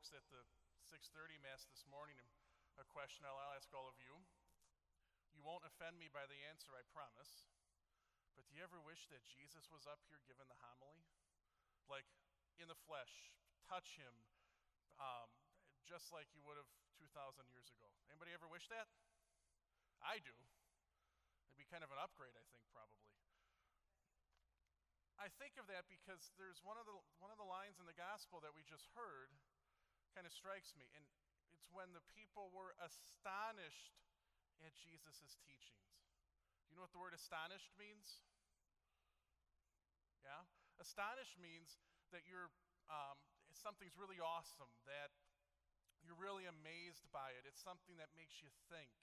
folks at the 6:30 Mass this morning a question I'll ask all of you. You won't offend me by the answer, I promise. But do you ever wish that Jesus was up here giving the homily? Like, in the flesh, touch him, just like you would have 2,000 years ago. Anybody ever wish that? I do. It'd be kind of an upgrade, I think, probably. I think of that because there's one of the lines in the gospel that we just heard kind of strikes me, and it's when the people were astonished at Jesus' teachings. You know what the word astonished means? Yeah? Astonished means that something's really awesome, that you're really amazed by it. It's something that makes you think.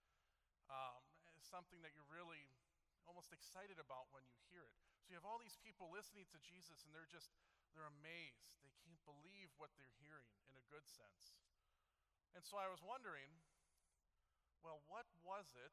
It's something that you're really almost excited about when you hear it. So you have all these people listening to Jesus, and they're amazed. They can't believe what they're hearing in a good sense. And so I was wondering, well, what was it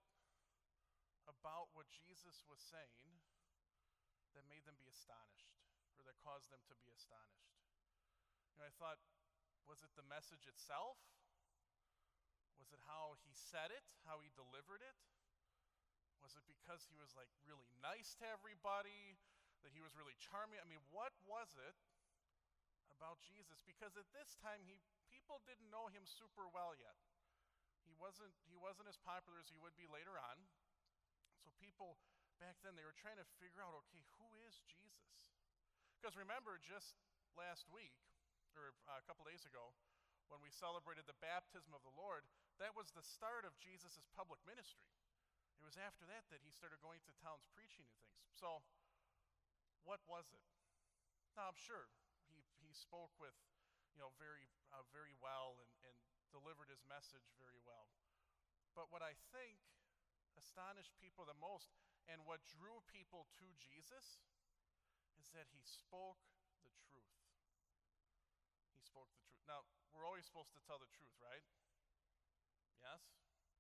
about what Jesus was saying that made them be astonished, or that caused them to be astonished? I thought, was it the message itself? Was it how he said it, how he delivered it? Was it because he was like really nice to everybody, that he was really charming? I mean, what was it about Jesus? Because at this time, people didn't know him super well yet. He wasn't as popular as he would be later on. So people back then, they were trying to figure out, okay, who is Jesus? Because remember, just last week, or a couple days ago, when we celebrated the baptism of the Lord, that was the start of Jesus' public ministry. It was after that he started going to towns preaching and things. So, what was it? Now, I'm sure he spoke with, very well and delivered his message very well. But what I think astonished people the most, and what drew people to Jesus, is that he spoke the truth. He spoke the truth. Now, we're always supposed to tell the truth, right? Yes?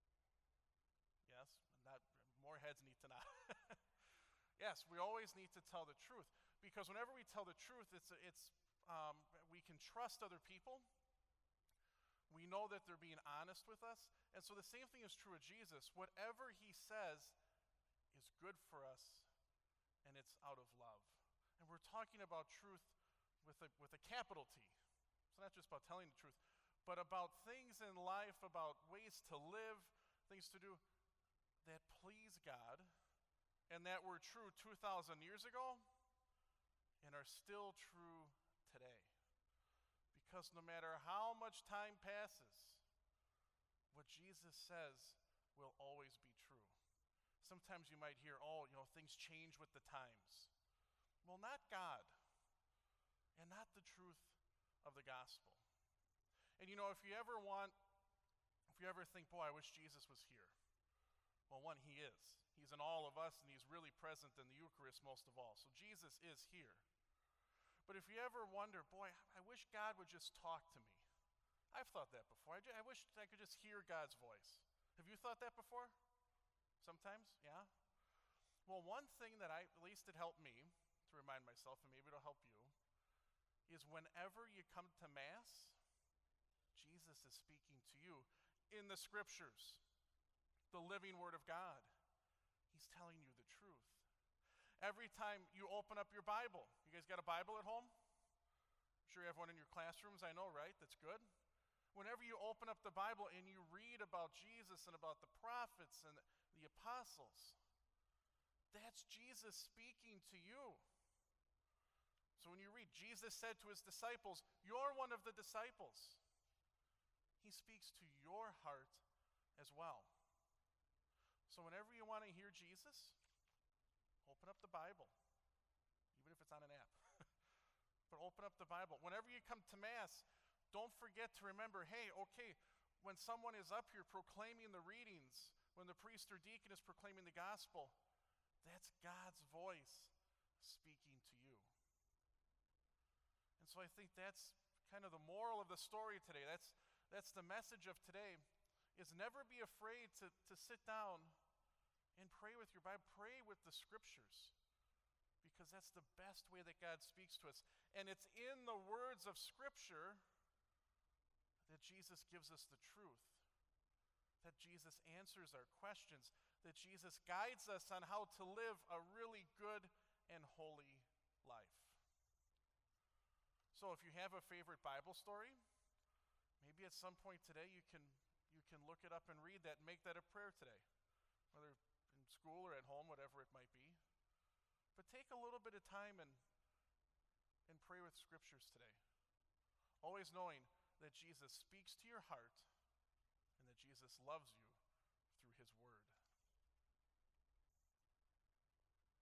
Yes? More heads need to nod. Yes, we always need to tell the truth, because whenever we tell the truth, we can trust other people. We know that they're being honest with us. And so the same thing is true of Jesus. Whatever he says is good for us, and it's out of love. And we're talking about truth with a capital T. It's not just about telling the truth, but about things in life, about ways to live, things to do that please God, and that were true 2,000 years ago and are still true today. Because no matter how much time passes, what Jesus says will always be true. Sometimes you might hear, things change with the times. Well, not God, and not the truth of the gospel. And if you ever think, boy, I wish Jesus was here. Well, one, he is. He's in all of us, and he's really present in the Eucharist most of all. So Jesus is here. But if you ever wonder, boy, I wish God would just talk to me. I've thought that before. I wish I could just hear God's voice. Have you thought that before? Sometimes, yeah? Well, one thing that at least it helped me to remind myself, and maybe it'll help you, is whenever you come to Mass, Jesus is speaking to you in the Scriptures, the living Word of God. He's telling you the truth. Every time you open up your Bible, you guys got a Bible at home? I'm sure you have one in your classrooms, I know, right? That's good. Whenever you open up the Bible and you read about Jesus and about the prophets and the apostles, that's Jesus speaking to you. So when you read, Jesus said to his disciples, you're one of the disciples. He speaks to your heart as well. So whenever you want to hear Jesus, open up the Bible, even if it's on an app. But open up the Bible. Whenever you come to Mass, don't forget to remember, hey, okay, when someone is up here proclaiming the readings, when the priest or deacon is proclaiming the gospel, that's God's voice speaking to you. And so I think that's kind of the moral of the story today. That's the message of today, is never be afraid to sit down and pray with your Bible. Pray with the Scriptures, because that's the best way that God speaks to us. And it's in the words of Scripture that Jesus gives us the truth, that Jesus answers our questions, that Jesus guides us on how to live a really good and holy life. So if you have a favorite Bible story, maybe at some point today you can look it up and read that and make that a prayer today, whether in school or at home, whatever it might be. But take a little bit of time and pray with scriptures today, always knowing that Jesus speaks to your heart and that Jesus loves you through his word.